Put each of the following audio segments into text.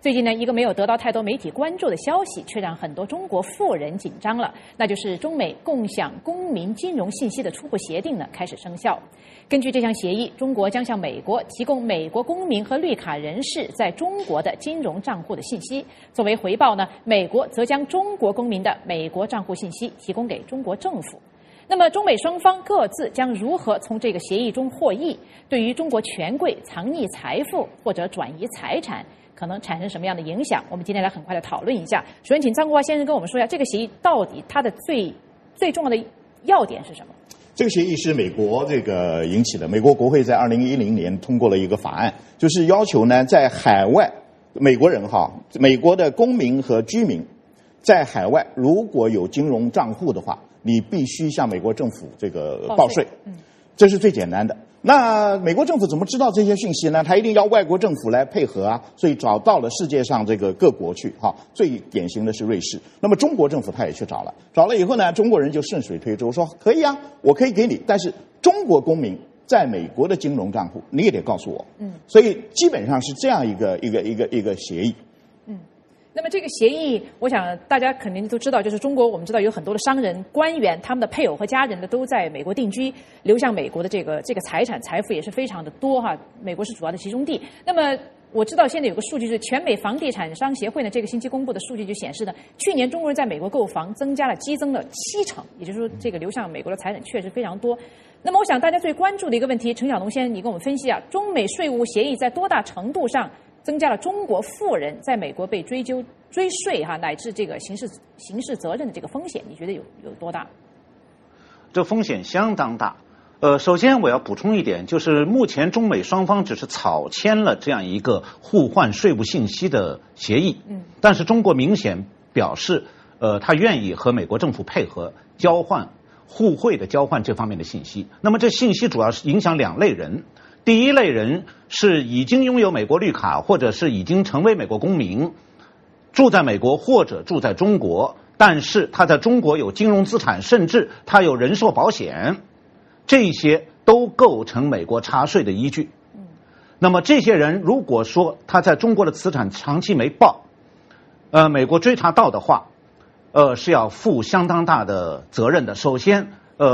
最近呢，一个没有得到太多媒体关注的消息，却让很多中国富人紧张了，那就是中美共享公民金融信息的初步协定呢开始生效。根据这项协议，中国将向美国提供美国公民和绿卡人士在中国的金融账户的信息，作为回报呢，美国则将中国公民的美国账户信息提供给中国政府。那么，中美双方各自将如何从这个协议中获益？对于中国权贵藏匿财富或者转移财产，可能产生什么样的影响？我们今天来很快的讨论一下。首先，请张国华先生跟我们说一下，这个协议到底它的最重要的要点是什么？ 这个协议是美国引起的，美国国会在2010年通过了一个法案，就是要求呢，在海外美国人美国的公民和居民在海外如果有金融账户的话，你必须向美国政府报税，这是最简单的。那美国政府怎么知道这些信息呢？他一定要外国政府来配合啊，所以找到了世界上各国去最典型的是瑞士。那么中国政府他也去找了以后呢，中国人就顺水推舟说可以啊，我可以给你，但是中国公民在美国的金融账户你也得告诉我。所以基本上是这样一个协议。 那么这个协议，我想大家肯定都知道，就是中国我们知道有很多的商人、官员，他们的配偶和家人呢都在美国定居，流向美国的这个财产财富也是非常的多美国是主要的集中地。那么我知道现在有个数据是全美房地产商协会呢这个星期公布的数据就显示呢，去年中国人在美国购房激增了70%，也就是说这个流向美国的财产确实非常多。那么我想大家最关注的一个问题，陈晓东先生你跟我们分析中美税务协议在多大程度上增加了中国富人在美国被追税乃至这个刑事责任的这个风险，你觉得有多大？ 这风险相当大。首先我要补充一点，就是目前中美双方只是草签了这样一个互换税务信息的协议，但是中国明显表示，他愿意和美国政府配合互惠的交换这方面的信息。那么这信息主要是影响2类人。第一类人是已经拥有美国绿卡，或者是已经成为美国公民，住在美国或者住在中国，但是他在中国有金融资产，甚至他有人寿保险，这些都构成美国查税的依据。那么这些人如果说他在中国的资产长期没报，美国追查到的话，是要负相当大的责任的。首先，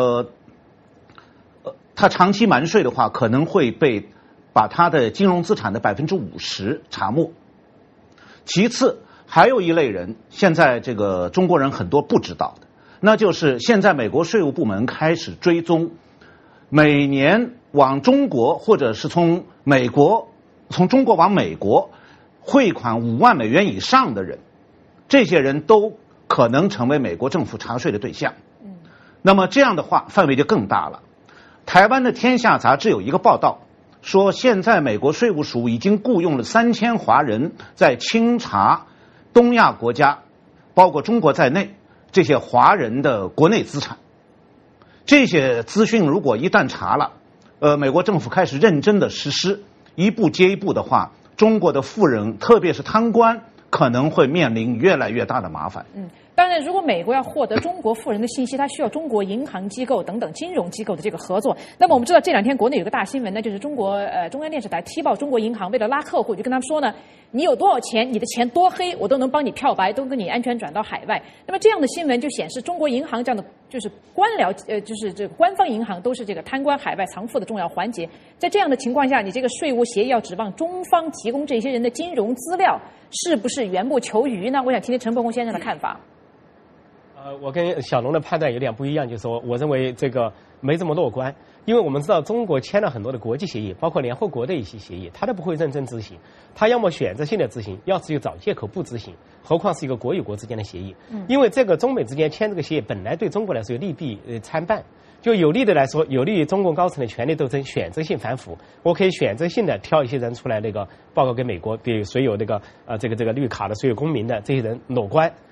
他长期瞒税的话，可能会把他的金融资产的50%查没。其次，还有一类人，现在中国人很多不知道的，那就是现在美国税务部门开始追踪每年往中国或者是从中国往美国汇款5万美元以上的人，这些人都可能成为美国政府查税的对象。那么这样的话，范围就更大了。台湾的《天下》杂志有一个报道说，现在美国税务署已经雇佣了3000华人在清查东亚国家，包括中国在内这些华人的国内资产。这些资讯如果一旦查了，美国政府开始认真的实施，一步接一步的话，中国的富人，特别是贪官，可能会面临越来越大的麻烦。 当然，如果美国要获得中国富人的信息，它需要中国银行机构等等金融机构的这个合作。那么我们知道这2天国内有个大新闻呢，就是中国中央电视台踢爆中国银行为了拉客户，就跟他们说呢，你有多少钱，你的钱多黑，我都能帮你漂白，都跟你安全转到海外。那么这样的新闻就显示，中国银行这样的就是官僚就是这个官方银行都是这个贪官海外藏富的重要环节。在这样的情况下，你这个税务协议要指望中方提供这些人的金融资料，是不是缘木求鱼呢？我想听听陈伯宏先生的看法。 我跟小龙的判断有点不一样，就是说我认为这个没这么乐观，因为我们知道中国签了很多的国际协议，包括联合国的一些协议，他都不会认真执行，他要么选择性的执行，要是就找借口不执行，何况是一个国与国之间的协议。因为这个中美之间签这个协议本来对中国来说有利弊参半，就有利的来说，有利于中共高层的权力斗争选择性反腐，我可以选择性的挑一些人出来报告给美国，给所有这个绿卡的所有公民的这些人裸官，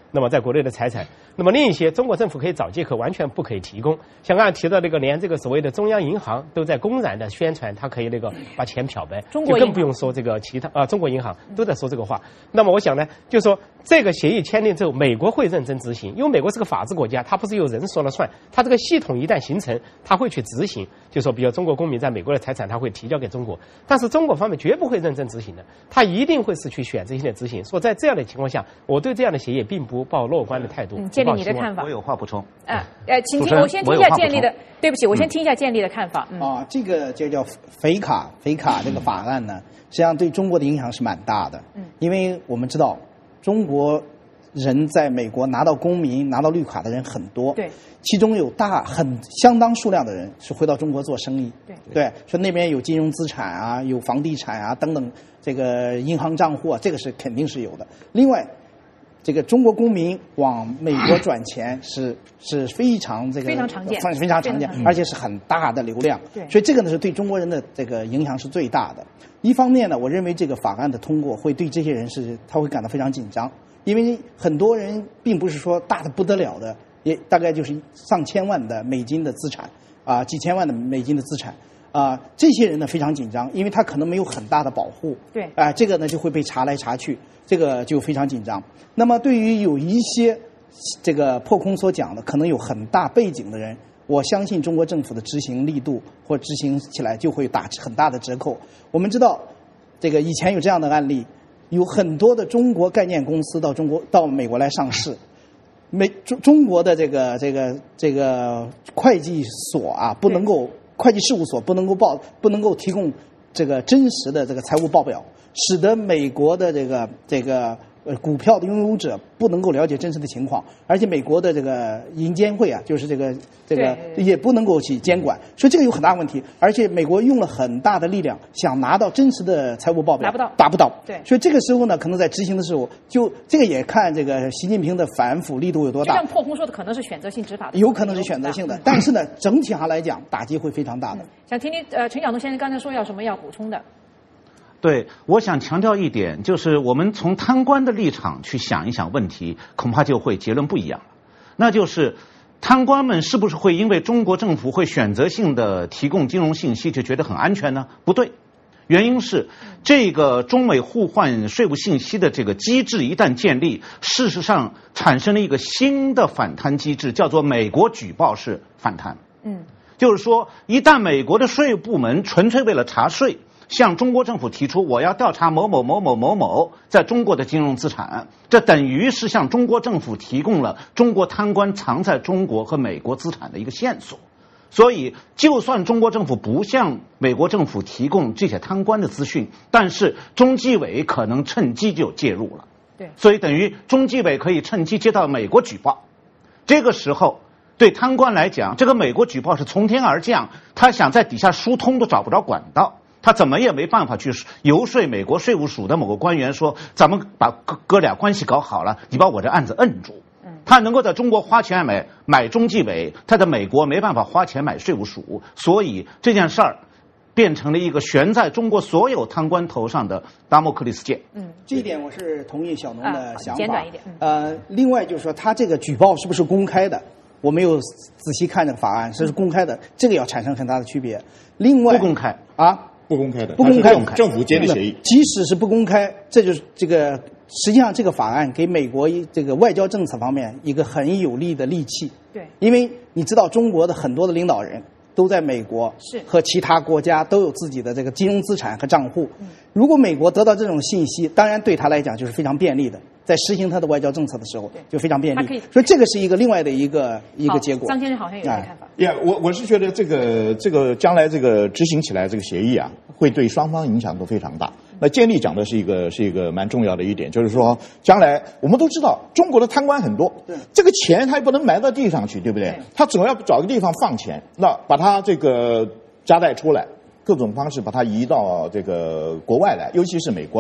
那么在国内的财产，那么另一些中国政府可以找借口，完全不可以提供。像刚才提到那个，连这个所谓的中央银行都在公然的宣传，它可以那个把钱漂白，就更不用说这个其他中国银行都在说这个话。那么我想呢，就说这个协议签订之后，美国会认真执行，因为美国是个法治国家，它不是由人说了算，它这个系统一旦形成，它会去执行。就说比如中国公民在美国的财产，它会提交给中国，但是中国方面绝不会认真执行的，它一定会是去选择性的执行。说在这样的情况下，我对这样的协议并不抱乐观的态度。 建立你的看法。 我有话补充。 请听，我先听一下建立的。对不起，我先听一下建立的看法。 这个就叫菲卡这个法案呢，实际上对中国的影响是蛮大的。因为我们知道中国人在美国拿到公民、拿到绿卡的人很多， 对， 其中有相当数量的人是回到中国做生意，对，说那边有金融资产啊，有房地产啊等等，这个银行账户啊，这个是肯定是有的。另外，这个中国公民往美国转钱是非常非常常见， 非常常见，而且是很大的流量。 对， 所以这个呢是对中国人的这个影响是最大的。一方面呢，我认为这个法案的通过会对这些人他会感到非常紧张，因为很多人并不是说大的不得了的，也大概就是上千万的美金的资产啊，几千万的美金的资产。这些人呢非常紧张，因为他可能没有很大的保护， 对， 这个呢就会被查来查去，这个就非常紧张。那么对于有一些这个破空所讲的可能有很大背景的人，我相信中国政府的执行力度或执行起来就会打很大的折扣。我们知道，这个以前有这样的案例，有很多的中国概念公司到美国来上市。中国的这个会计所啊，会计事务所不能够提供这个真实的这个财务报表，使得美国的这个股票的拥有者不能够了解真实的情况，而且美国的这个银监会啊，就是这个也不能够去监管，所以这个有很大问题。而且美国用了很大的力量想拿到真实的财务报表，达不到。 对， 所以这个时候呢，可能在执行的时候，就这个也看这个习近平的反腐力度有多大。 就像破空说的，可能是选择性执法的， 有可能是选择性的，但是呢，整体上来讲，打击会非常大的。 想听听陈晓东先生刚才说要什么要补充的。 对，我想强调一点，就是我们从贪官的立场去想一想问题，恐怕就会结论不一样了。那就是贪官们是不是会因为中国政府会选择性的提供金融信息就觉得很安全呢？不对，原因是这个中美互换税务信息的这个机制一旦建立，事实上产生了一个新的反贪机制，叫做美国举报式反贪。就是说，一旦美国的税务部门纯粹为了查税，向中国政府提出我要调查某某某某某某在中国的金融资产，这等于是向中国政府提供了中国贪官藏在中国和美国资产的一个线索。所以就算中国政府不向美国政府提供这些贪官的资讯，但是中纪委可能趁机就介入了。 对， 所以等于中纪委可以趁机接到美国举报。这个时候对贪官来讲，这个美国举报是从天而降，他想在底下疏通都找不着管道，他怎么也没办法去游说美国税务署的某个官员说，咱们把哥俩关系搞好了，你把我这案子摁住。他能够在中国花钱买中纪委，他在美国没办法花钱买税务署，所以这件事儿变成了一个悬在中国所有贪官头上的达摩克利斯剑。 这一点我是同意小农的想法。 简短一点。 另外就是说，他这个举报是不是公开的？我没有仔细看这个法案，这是公开的，这个要产生很大的区别。另外， 不公开啊， 不公开的， 不公开， 政府间的协议， 即使是不公开，这就是这个。实际上，这个法案给美国这个外交政策方面一个很有力的利器。 对， 因为你知道，中国的很多的领导人都在美国和其他国家都有自己的这个金融资产和账户。如果美国得到这种信息，当然对他来讲就是非常便利的，在实行他的外交政策的时候就非常便利。所以这个是一个另外的一个结果。 张先生好像有一个看法。 我是觉得这个将来这个执行起来这个协议啊，会对双方影响都非常大。那建立讲的是一个蛮重要的一点，就是说将来我们都知道中国的贪官很多，这个钱他也不能埋到地上去，对不对？他总要找个地方放钱，那把他这个夹带出来，各种方式把它移到这个国外来，尤其是美国来。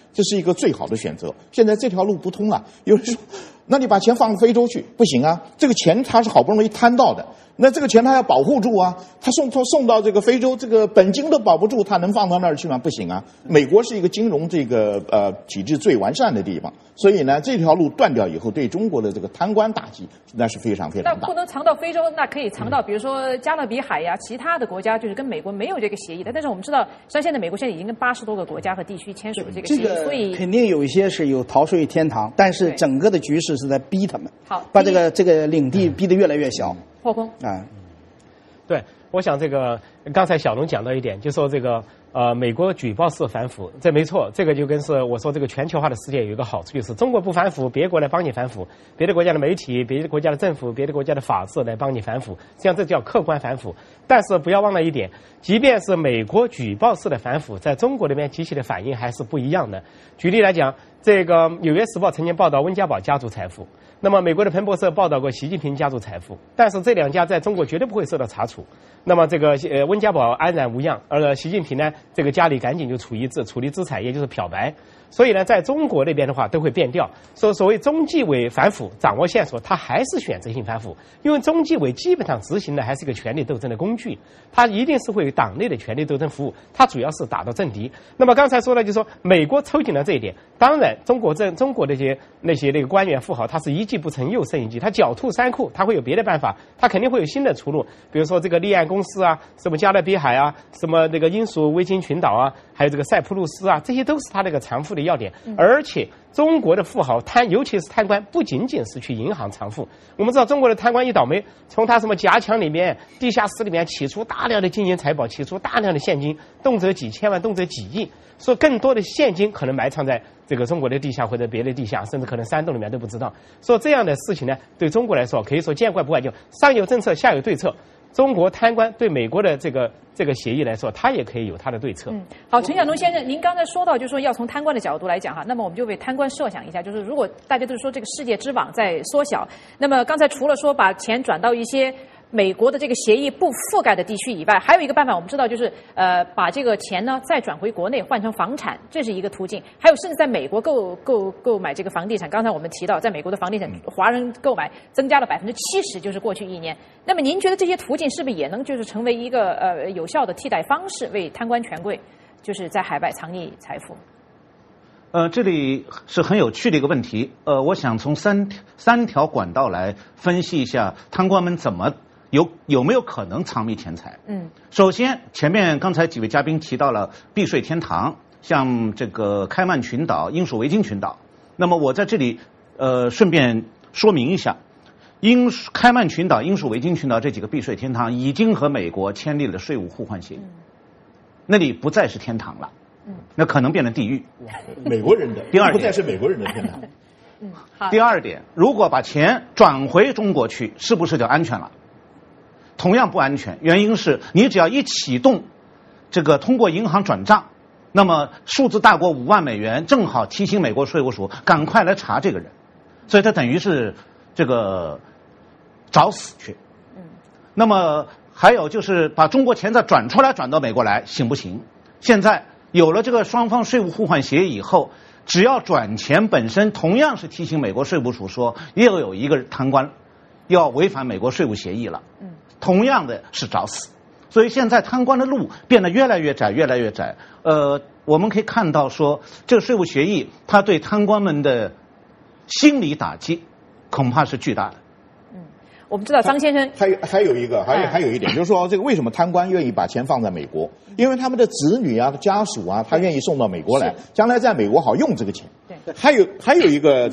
这是一个最好的选择。现在这条路不通了，有人说，那你把钱放到非洲去，不行啊，这个钱他是好不容易摊到的，那这个钱他要保护住啊，他送到这个非洲，这个本金都保不住，他能放到那儿去吗？不行啊。美国是一个金融这个体制最完善的地方，所以呢，这条路断掉以后，对中国的这个贪官打击那是非常非常大。 那不能藏到非洲，那可以藏到比如说加勒比海呀，其他的国家就是跟美国没有这个协议的。但是我们知道，像现在美国现在已经跟80多个国家和地区签署了这个协议，所以肯定有一些是有逃税天堂，但是整个的局势是在逼他们， 好把这个领地逼得越来越小。 破空啊。 对，我想这个刚才小龙讲到一点，就说这个美国举报式反腐，这没错，这个就跟是我说这个全球化的世界有一个好处，就是中国不反腐，别国来帮你反腐，别的国家的媒体、别的国家的政府、别的国家的法治来帮你反腐，这样这叫客观反腐。但是不要忘了一点，即便是美国举报式的反腐，在中国那边激起的反应还是不一样的。举例来讲，这个《纽约时报》曾经报道温家宝家族财富。那么，美国的彭博社报道过习近平家族财富，但是这两家在中国绝对不会受到查处。那么，这个温家宝安然无恙，而习近平呢，这个家里赶紧就处理资产，也就是漂白。所以呢，在中国那边的话都会变调。所谓中纪委反腐，掌握线索，他还是选择性反腐，因为中纪委基本上执行的还是一个权力斗争的工具，他一定是为党内的权力斗争服务，他主要是打到政敌。那么刚才说的就是说，美国抽紧了这一点，当然中国那些官员富豪，他是一计不成又生一计，他狡兔三窟，他会有别的办法，他肯定会有新的出路，比如说这个立案公司啊，什么加勒比海啊，什么那个英属维京群岛啊，还有这个塞浦路斯啊，这些都是他那个藏富的要点。而且中国的富豪尤其是贪官，不仅仅是去银行藏富。我们知道中国的贪官一倒霉，从他什么夹墙里面、地下室里面取出大量的金银财宝，取出大量的现金，动辄几千万，动辄几亿。说更多的现金可能埋藏在这个中国的地下或者别的地下，甚至可能山洞里面都不知道。说这样的事情呢，对中国来说可以说见怪不怪，就上有政策，下有对策。中国贪官对美国的这个协议来说，他也可以有他的对策。 好，陈晓东先生，您刚才说到，就是说要从贪官的角度来讲哈，那么我们就为贪官设想一下，就是如果大家都是说这个世界之网在缩小，那么刚才除了说把钱转到一些美国的这个协议不覆盖的地区以外，还有一个办法，我们知道就是把这个钱呢再转回国内换成房产，这是一个途径。还有甚至在美国购买这个房地产，刚才我们提到，在美国的房地产华人购买增加了70%，就是过去1年。那么您觉得这些途径是不是也能就是成为一个有效的替代方式，为贪官权贵就是在海外藏匿财富？ 这里是很有趣的一个问题。我想从三条管道来分析一下贪官们怎么有没有可能藏匿钱财。首先前面刚才几位嘉宾提到了避税天堂，像这个开曼群岛、英属维京群岛。那么我在这里顺便说明一下，开曼群岛、英属维京群岛这几个避税天堂已经和美国签订了税务互换协议，那里不再是天堂了，那可能变成地狱。 美国人的第二点不再是美国人的天堂。 好。 第二点，如果把钱转回中国去，是不是就安全了？同样不安全，原因是你只要一启动这个通过银行转账，那么数字大过5万美元，正好提醒美国税务署赶快来查这个人，所以他等于是这个找死去。那么还有就是把中国钱再转出来，转到美国来，行不行？现在有了这个双方税务互换协议以后，只要转钱本身同样是提醒美国税务署说又有一个贪官要违反美国税务协议了，同样的是找死。所以现在贪官的路变得越来越窄，越来越窄。我们可以看到说，这个税务协议它对贪官们的心理打击恐怕是巨大的。 我们知道张先生还有一点，就是说这个为什么贪官愿意把钱放在美国？因为他们的子女啊、家属啊，他愿意送到美国来，将来在美国好用这个钱。 对。 还有一个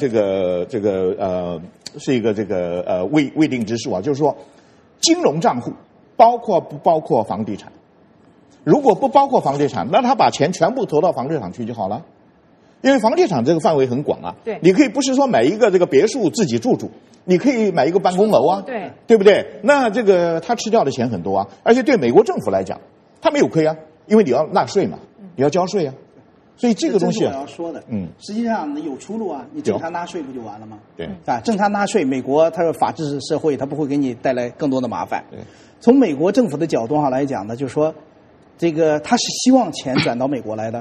是一个未定之数啊，就是说金融账户包括不包括房地产？如果不包括房地产，那他把钱全部投到房地产去就好了。因为房地产这个范围很广啊， 对， 你可以不是说买一个这个别墅自己住，你可以买一个办公楼啊，对不对？那这个他吃掉的钱很多啊，而且对美国政府来讲，他没有亏啊，因为你要纳税嘛，你要交税啊，所以这个东西我要说的，实际上有出路啊，你正常纳税不就完了吗？ 对啊，正常纳税，美国它是法治社会，它不会给你带来更多的麻烦。对，从美国政府的角度上来讲呢，就是说，这个他是希望钱转到美国来的。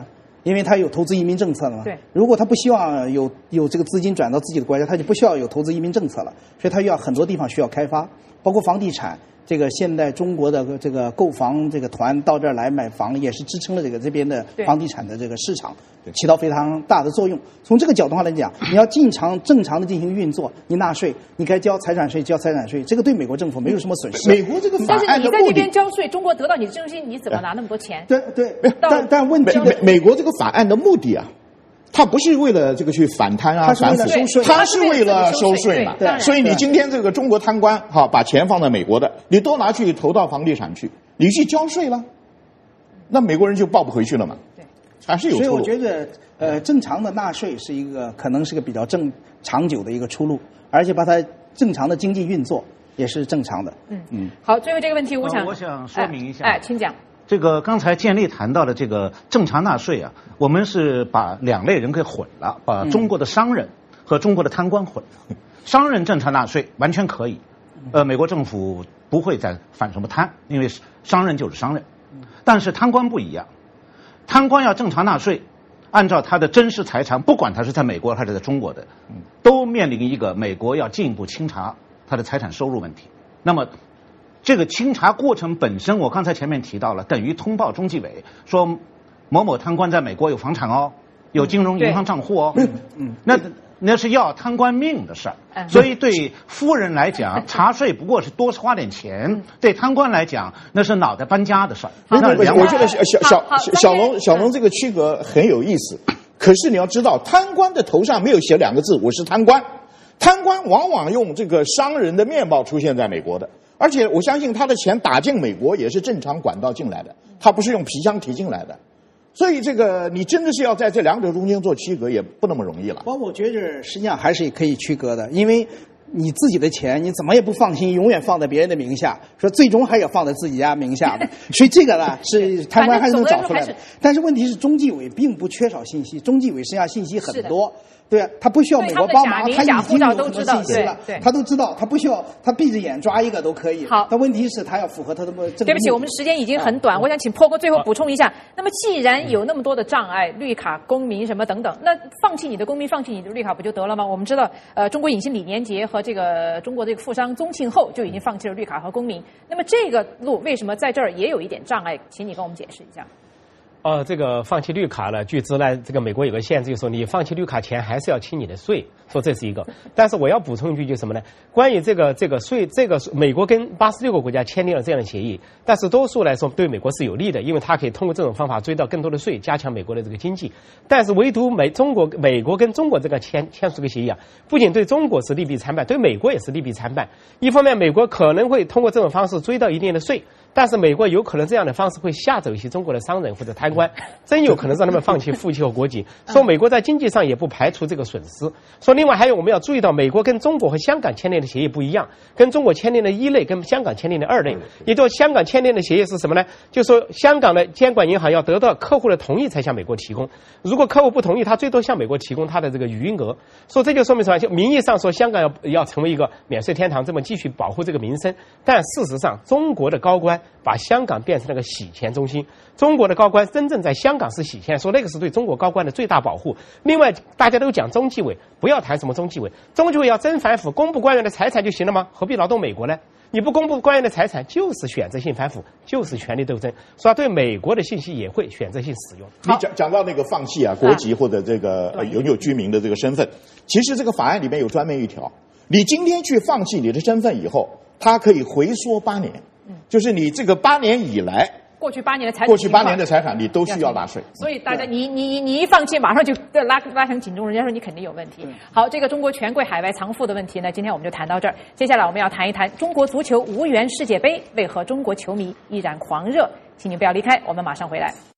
因为他有投资移民政策了嘛。 对， 如果他不希望有这个资金转到自己的国家，他就不需要有投资移民政策了，所以他要很多地方需要开发，包括房地产。这个现在中国的这个购房这个团到这儿来买房，也是支撑了这边的房地产的这个市场，起到非常大的作用。从这个角度上来讲，你要正常的进行运作，你纳税，你该交财产税，这个对美国政府没有什么损失。 美国这个法案的目的， 但是你在那边交税，中国得到你的征信，你怎么拿那么多钱？ 对，但问题美国这个法案的目的啊。他不是为了这个去反贪啊、反腐，他是为了收税嘛。所以你今天这个中国贪官把钱放在美国的，你都拿去投到房地产去，你去交税了，那美国人就报不回去了嘛。对，还是有出路。 所以我觉得正常的纳税是可能是个比较长久的一个出路，而且把它正常的经济运作也是正常的。 好，最后这个问题我想说明一下。 请讲。 这个刚才建立谈到的这个正常纳税啊，我们是把两类人给混了，把中国的商人和中国的贪官混了。商人正常纳税完全可以，美国政府不会再反什么贪，因为商人就是商人。但是贪官不一样，贪官要正常纳税，按照他的真实财产，不管他是在美国还是在中国的，都面临一个美国要进一步清查他的财产收入问题。那么这个清查过程本身，我刚才前面提到了，等于通报中纪委说某某贪官在美国有房产哦，有金融银行账户哦，那是要贪官命的事儿。所以对富人来讲，查税不过是多花点钱；对贪官来讲，那是脑袋搬家的事儿。 我觉得小龙这个区隔很有意思。可是你要知道，贪官的头上没有写两个字“我是贪官”，贪官往往用这个商人的面貌出现在美国的。而且我相信他的钱打进美国也是正常管道进来的，他不是用皮箱提进来的，所以这个你真的是要在这两者中间做区隔，也不那么容易了。 我觉得实际上还是可以区隔的，因为你自己的钱你怎么也不放心永远放在别人的名下，说最终还要放在自己家名下的，所以这个呢是贪官还是能找出来的。但是问题是中纪委并不缺少信息，中纪委实际上信息很多。对啊，他不需要美国帮忙，他已经有什么信息了，他都知道，他不需要，他闭着眼抓一个都可以。好，但问题是他要符合他的对不起，我们时间已经很短，我想请破哥最后补充一下。那么既然有那么多的障碍，绿卡、公民什么等等，那放弃你的公民，放弃你的绿卡不就得了吗？我们知道，中国影星李连杰和这个中国这个富商宗庆后就已经放弃了绿卡和公民。那么这个路为什么在这儿也有一点障碍？请你跟我们解释一下。 这个放弃绿卡了，据知呢，这个美国有个限制，就是说你放弃绿卡前还是要清你的税，说这是一个。但是我要补充一句，就是什么呢？关于这个税，美国跟86个国家签订了这样的协议，但是多数来说对美国是有利的，因为它可以通过这种方法追到更多的税，加强美国的这个经济。但是唯独美国跟中国这个签署这个协议啊，不仅对中国是利弊参半，对美国也是利弊参半。一方面，美国可能会通过这种方式追到一定的税。但是美国有可能这样的方式会吓走一些中国的商人或者贪官，真有可能让他们放弃户籍和国籍。说美国在经济上也不排除这个损失。说另外还有我们要注意到，美国跟中国和香港签订的协议不一样，跟中国签订的一类，跟香港签订的二类。也就是香港签订的协议是什么呢？就是说香港的监管银行要得到客户的同意才向美国提供，如果客户不同意，他最多向美国提供他的这个余额。说这就说明什么？就名义上说香港要成为一个免税天堂，这么继续保护这个民生，但事实上中国的高官把香港变成了个洗钱中心，中国的高官真正在香港是洗钱，说那个是对中国高官的最大保护。另外大家都讲中纪委，不要谈什么中纪委，中纪委要真反腐，公布官员的财产就行了吗？何必劳动美国呢？你不公布官员的财产，就是选择性反腐，就是权力斗争，所以对美国的信息也会选择性使用。 你讲到那个放弃国籍或者这个拥有居民的这个身份，其实这个法案里面有专门一条，你今天去放弃你的身份以后，它可以回缩8年。就是你这个8年以来，过去8年的财产你都需要纳税。 所以大家你一放弃，马上就拉成警钟，人家说你肯定有问题。好，这个中国权贵海外藏富的问题呢，今天我们就谈到这儿。接下来我们要谈一谈中国足球无缘世界杯，为何中国球迷依然狂热？请您不要离开，我们马上回来。